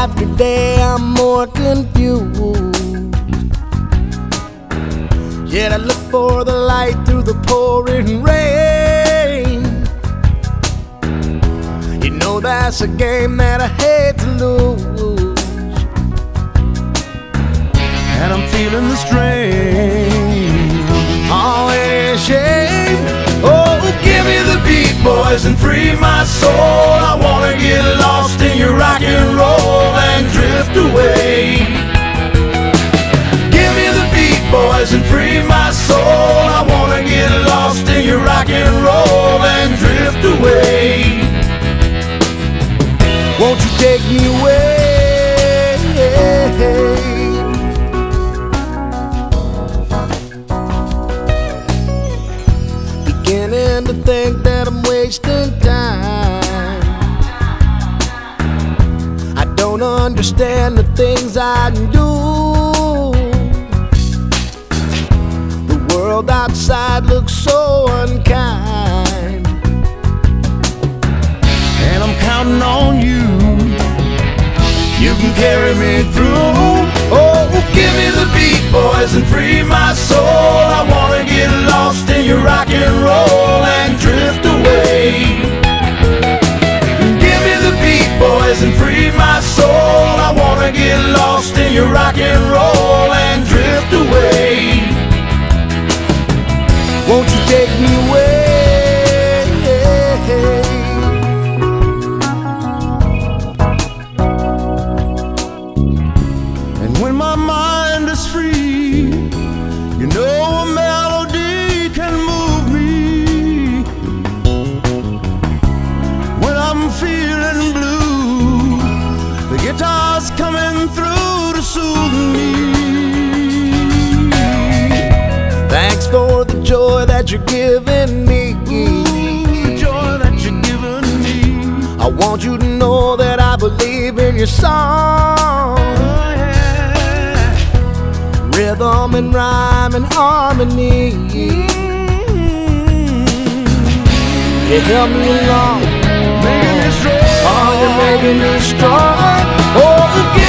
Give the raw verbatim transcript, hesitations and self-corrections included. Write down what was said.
after day I'm more confused. Yet I look for the light through the pouring rain. You know that's a game that I hate to lose, and I'm feeling the strain. Oh, it is shame. Oh, give me the beat, boys, and free my soul. I wanna get lost in your rock and roll and drift away. Give me the beat, boys, and free my soul. I wanna get lost in your rock and roll and drift away. Won't you take me away? Beginning to think that I'm wasting time. I don't understand the things I do. The world outside looks so unkind, and I'm counting on you. You can carry me through. Oh, give me the beat, boys, and free my soul. I wanna get lost in your rock and roll and drift away. Give me the beat, boys, and free my soul. I wanna get lost in your rock and roll and drift away. Won't you take me away? When my mind is free, you know a melody can move me. When I'm feeling blue, the guitar's coming through to soothe me. Thanks for the joy that you're giving me. Ooh, the joy that you're giving me. I want you to know that I believe in your song. Rhythm and rhyme and harmony. You help me along, making me strong. Oh, you're making me strong. Oh,